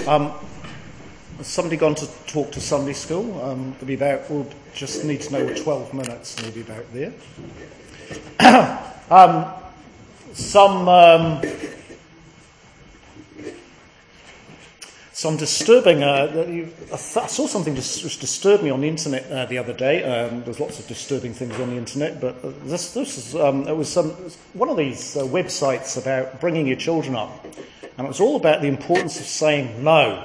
Has somebody gone to talk to Sunday school? There'll be about, we'll just need to know 12 minutes, maybe about there. Some disturbing, I saw something which disturbed me on the internet the other day. There's lots of disturbing things on the internet, but this is, it was one of these websites about bringing your children up. And it was all about the importance of saying no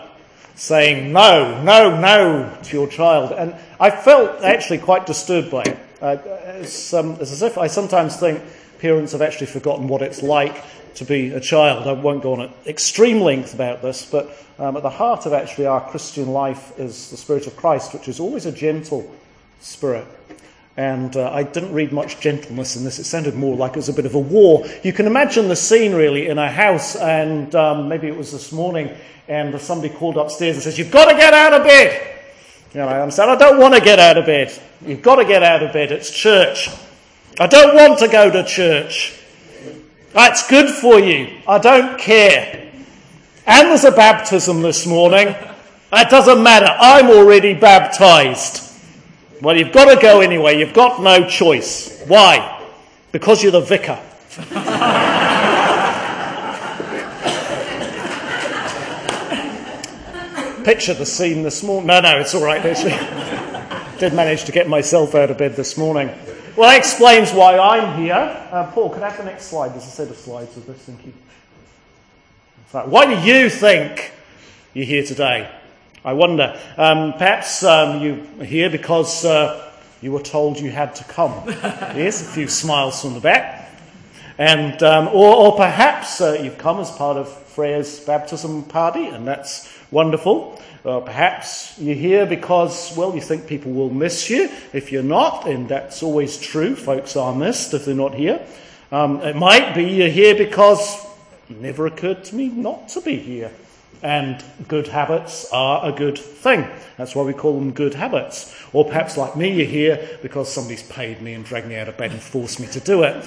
to your child. And I felt actually quite disturbed by it. It's as if I sometimes think parents have actually forgotten what it's like to be a child. I won't go on at extreme length about this, but at the heart of actually our Christian life is the Spirit of Christ, which is always a gentle spirit. And I didn't read much gentleness in this. It sounded more like it was a bit of a war. You can imagine the scene really in a house, and maybe it was this morning, and somebody called upstairs and says, "You've got to get out of bed." You know, I understand, I don't want to get out of bed. You've got to get out of bed. It's church. I don't want to go to church. That's good for you. I don't care. And there's a baptism this morning. That doesn't matter. I'm already baptized. Well, you've got to go anyway. You've got no choice. Why? Because you're the vicar. Picture the scene this morning. No, it's all right, actually. Did manage to get myself out of bed this morning. Well, that explains why I'm here. Paul, could I have the next slide? There's a set of slides of this, thank you. Why do you think you're here today? I wonder. Perhaps you're here because you were told you had to come. Yes, a few smiles from the back. And or perhaps you've come as part of Freya's baptism party, and that's wonderful. Perhaps you're here because, well, you think people will miss you if you're not, and that's always true. Folks are missed if they're not here. It might be you're here because it never occurred to me not to be here. And good habits are a good thing. That's why we call them good habits. Or perhaps like me, you're here because somebody's paid me and dragged me out of bed and forced me to do it.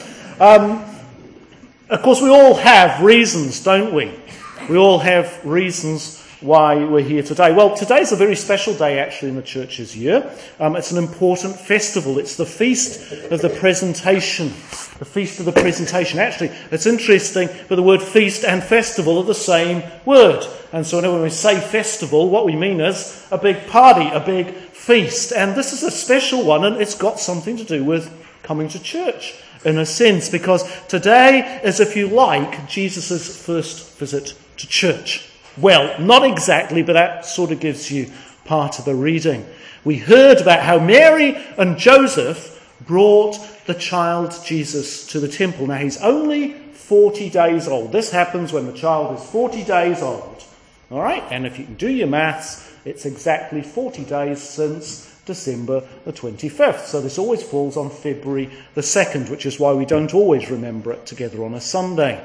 Of course, we all have reasons, don't we? We all have reasons why we're here today. Well, today's a very special day actually in the church's year. It's an important festival. It's the Feast of the Presentation. The Feast of the Presentation. Actually, it's interesting, but the word feast and festival are the same word. And so when we say festival, what we mean is a big party, a big feast. And this is a special one, and it's got something to do with coming to church, in a sense, because today is, if you like, Jesus' first visit to church. Well, not exactly, but that sort of gives you part of the reading. We heard about how Mary and Joseph brought the child Jesus to the temple. Now, he's only 40 days old. This happens when the child is 40 days old. All right? And if you can do your maths, it's exactly 40 days since December the 25th. So this always falls on February the 2nd, which is why we don't always remember it together on a Sunday.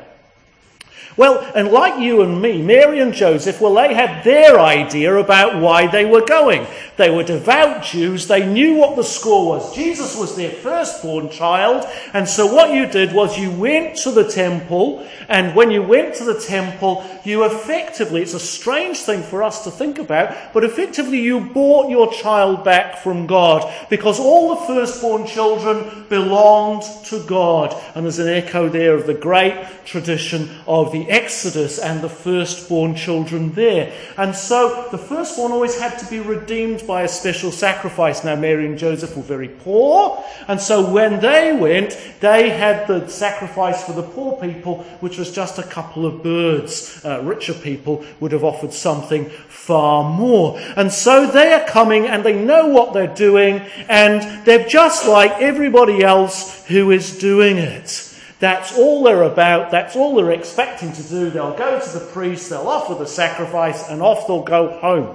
Well, and like you and me, Mary and Joseph, well, they had their idea about why they were going. They were devout Jews. They knew what the score was. Jesus was their firstborn child. And so what you did was you went to the temple. And when you went to the temple, you effectively, it's a strange thing for us to think about, but effectively you bought your child back from God, because all the firstborn children belonged to God. And there's an echo there of the great tradition of the Exodus and the firstborn children there. And so the firstborn always had to be redeemed by a special sacrifice. Now, Mary and Joseph were very poor, and so when they went, they had the sacrifice for the poor people, which was just a couple of birds. Richer people would have offered something far more. And so they are coming, and they know what they're doing, and they're just like everybody else who is doing it. That's all they're about. That's all they're expecting to do. They'll go to the priest, they'll offer the sacrifice, and off they'll go home.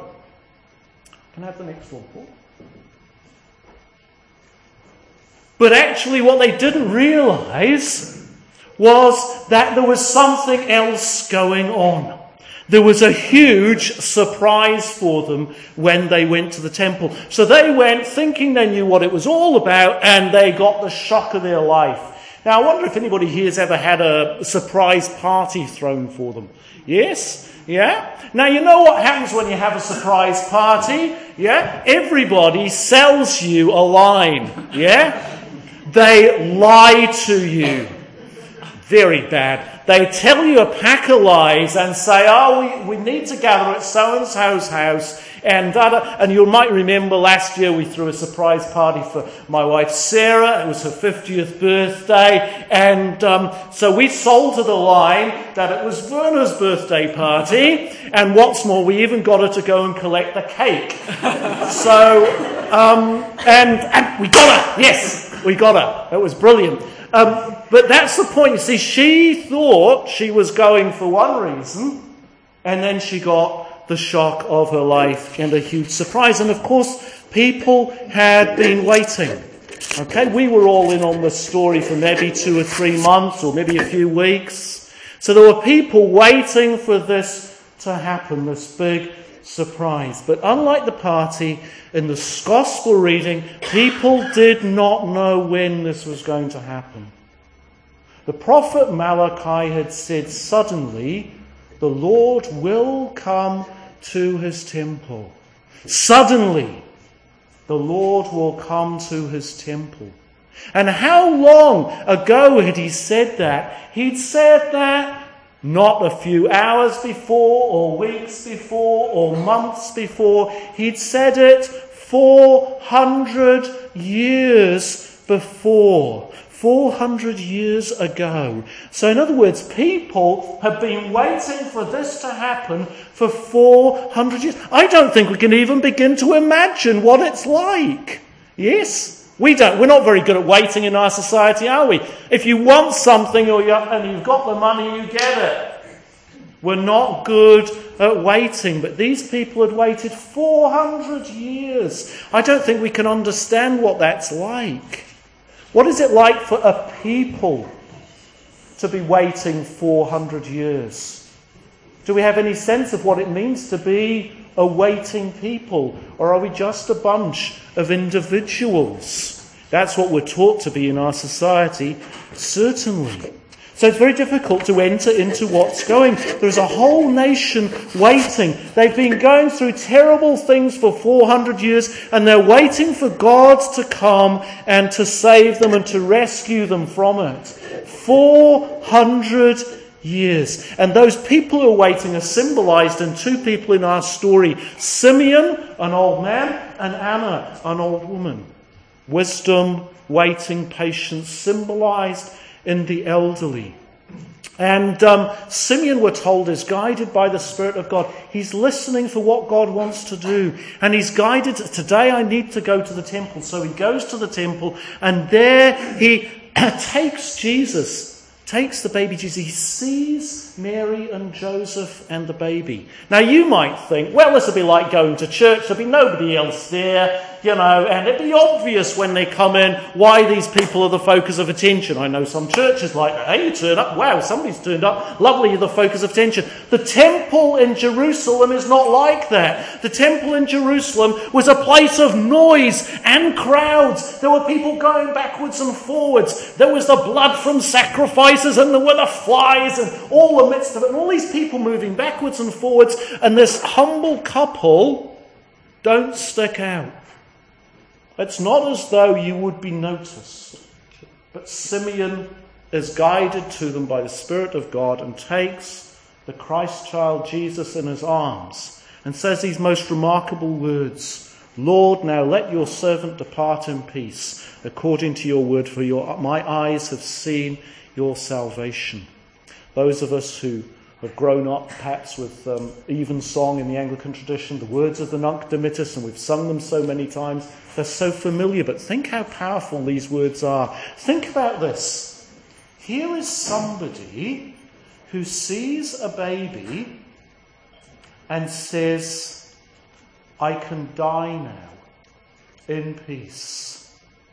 Can I have the next one, Paul? But actually what they didn't realise was that there was something else going on. There was a huge surprise for them when they went to the temple. So they went thinking they knew what it was all about, and they got the shock of their life. Now, I wonder if anybody here has ever had a surprise party thrown for them. Yes? Yeah? Now, you know what happens when you have a surprise party? Yeah? Everybody sells you a line. Yeah? They lie to you. Very bad. They tell you a pack of lies and say, we need to gather at so-and-so's house. And you might remember last year we threw a surprise party for my wife Sarah. It was her 50th birthday. And so we sold her the line that it was Werner's birthday party. And what's more, we even got her to go and collect the cake. So, and we got her. Yes, we got her. It was brilliant. But that's the point. You see, she thought she was going for one reason, and then she got the shock of her life and a huge surprise. And of course, people had been waiting. Okay, we were all in on the story for maybe 2 or 3 months, or maybe a few weeks. So there were people waiting for this to happen, this big surprise. But unlike the party, in the gospel reading, people did not know when this was going to happen. The prophet Malachi had said, suddenly the Lord will come to his temple. Suddenly the Lord will come to his temple. And how long ago had he said that? He'd said that not a few hours before, or weeks before, or months before. He'd said it 400 years before. 400 years ago. So in other words, people have been waiting for this to happen for 400 years. I don't think we can even begin to imagine what it's like. Yes? We're not very good at waiting in our society, are we? If you want something and you've got the money, you get it. We're not good at waiting, but these people had waited 400 years. I don't think we can understand what that's like. What is it like for a people to be waiting 400 years? Do we have any sense of what it means to be a waiting people? Or are we just a bunch of individuals? That's what we're taught to be in our society, certainly. So it's very difficult to enter into what's going. There's a whole nation waiting. They've been going through terrible things for 400 years, and they're waiting for God to come and to save them and to rescue them from it. 400 years. And those people who are waiting are symbolized in 2 people in our story. Simeon, an old man, and Anna, an old woman. Wisdom, waiting, patience, symbolized in the elderly. And Simeon, we're told, is guided by the Spirit of God. He's listening for what God wants to do. And he's guided, today I need to go to the temple. So he goes to the temple, and there he takes the baby Jesus. He sees Mary and Joseph and the baby. Now you might think, well, this will be like going to church. There'll be nobody else there, and it'd be obvious when they come in why these people are the focus of attention. I know some churches like that. Hey, you turn up. Wow, somebody's turned up. Lovely, you're the focus of attention. The temple in Jerusalem is not like that. The temple in Jerusalem was a place of noise and crowds. There were people going backwards and forwards. There was the blood from sacrifices, and there were the flies, and all amidst of it, and all these people moving backwards and forwards, and this humble couple don't stick out. It's not as though you would be noticed, but Simeon is guided to them by the Spirit of God and takes the Christ child Jesus in his arms and says these most remarkable words: Lord, now let your servant depart in peace according to your word, for my eyes have seen your salvation. Those of us who have grown up perhaps with evensong in the Anglican tradition, the words of the Nunc Dimittis, and we've sung them so many times, they're so familiar, but think how powerful these words are. Think about this. Here is somebody who sees a baby and says, I can die now in peace.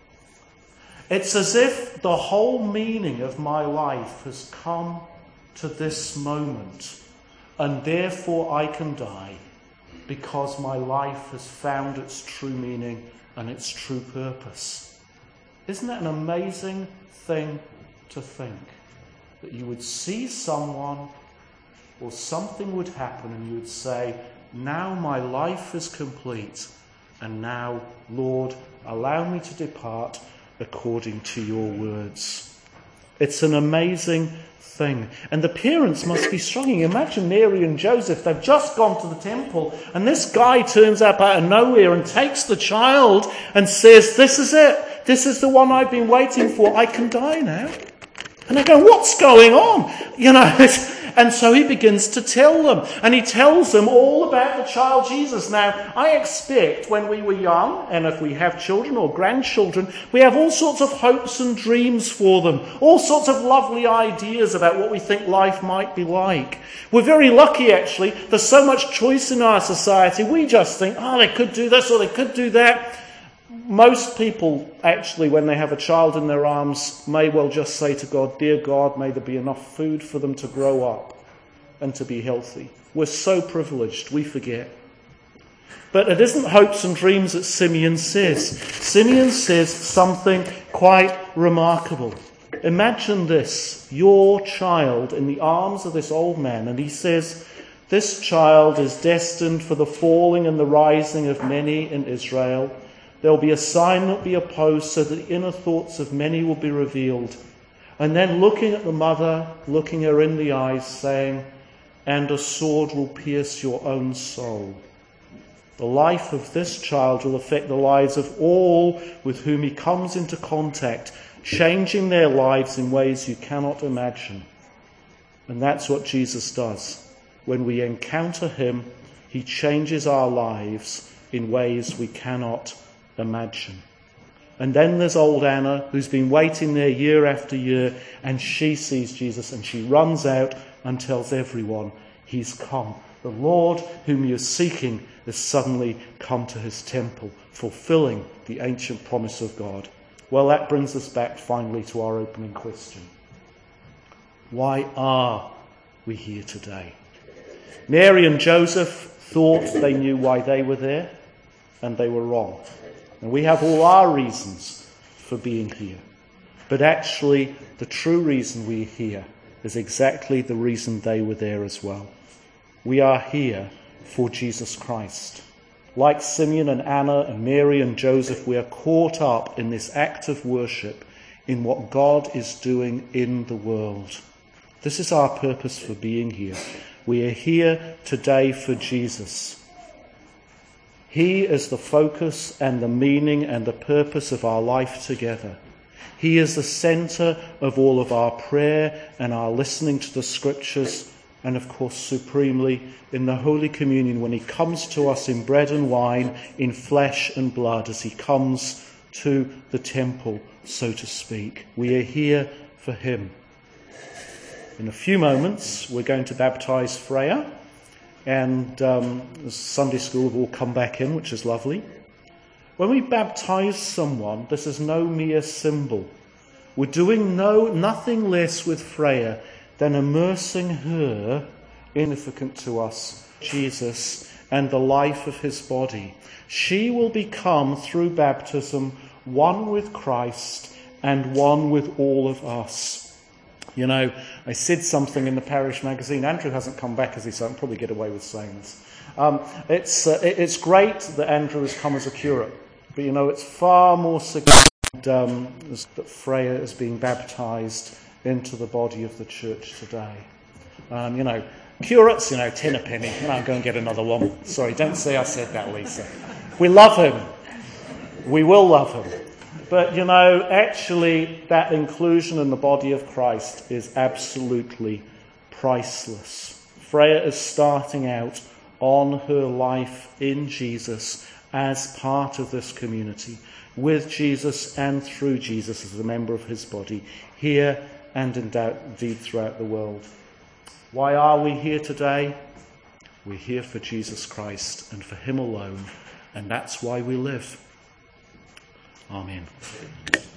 It's as if the whole meaning of my life has come to this moment, and therefore I can die because my life has found its true meaning and its true purpose. Isn't that an amazing thing to think that you would see someone or something would happen and you would say, now my life is complete, and now, Lord, allow me to depart according to your words. It's an amazing thing. And the parents must be struggling. Imagine Mary and Joseph, they've just gone to the temple, and this guy turns up out of nowhere and takes the child and says, this is it. This is the one I've been waiting for. I can die now. And they go, what's going on? And so he begins to tell them. And he tells them all about the child Jesus. Now, I expect when we were young, and if we have children or grandchildren, we have all sorts of hopes and dreams for them. All sorts of lovely ideas about what we think life might be like. We're very lucky, actually. There's so much choice in our society. We just think, they could do this or they could do that. Most people, actually, when they have a child in their arms, may well just say to God, dear God, may there be enough food for them to grow up and to be healthy. We're so privileged, we forget. But it isn't hopes and dreams that Simeon says. Simeon says something quite remarkable. Imagine this, your child in the arms of this old man, and he says, this child is destined for the falling and the rising of many in Israel. There will be a sign that will be opposed, so that the inner thoughts of many will be revealed. And then looking at the mother, looking her in the eyes, saying, and a sword will pierce your own soul. The life of this child will affect the lives of all with whom he comes into contact, changing their lives in ways you cannot imagine. And that's what Jesus does. When we encounter him, he changes our lives in ways we cannot imagine. And then there's old Anna, who's been waiting there year after year, and she sees Jesus and she runs out and tells everyone, he's come. The Lord whom you're seeking has suddenly come to his temple, fulfilling the ancient promise of God. Well, that brings us back finally to our opening question. Why are we here today? Mary and Joseph thought they knew why they were there, and they were wrong. And we have all our reasons for being here. But actually, the true reason we're here is exactly the reason they were there as well. We are here for Jesus Christ. Like Simeon and Anna and Mary and Joseph, we are caught up in this act of worship in what God is doing in the world. This is our purpose for being here. We are here today for Jesus. He is the focus and the meaning and the purpose of our life together. He is the centre of all of our prayer and our listening to the scriptures, and of course supremely in the Holy Communion when he comes to us in bread and wine, in flesh and blood, as he comes to the temple, so to speak. We are here for him. In a few moments we're going to baptise Freya. And Sunday school have all come back in, which is lovely. When we baptise someone, this is no mere symbol. We're doing nothing less with Freya than immersing her, significant to us, Jesus, and the life of his body. She will become, through baptism, one with Christ and one with all of us. You know, I said something in the parish magazine. Andrew hasn't come back, has he? So I can probably get away with saying this. It's great that Andrew has come as a curate. But, you know, it's far more significant that Freya is being baptised into the body of the church today. Curates, 10 a penny. I'll go and get another one. Sorry, don't say I said that, Lisa. We love him. We will love him. But, actually that inclusion in the body of Christ is absolutely priceless. Freya is starting out on her life in Jesus as part of this community, with Jesus and through Jesus as a member of his body, here and indeed throughout the world. Why are we here today? We're here for Jesus Christ and for him alone, and that's why we live. Amen.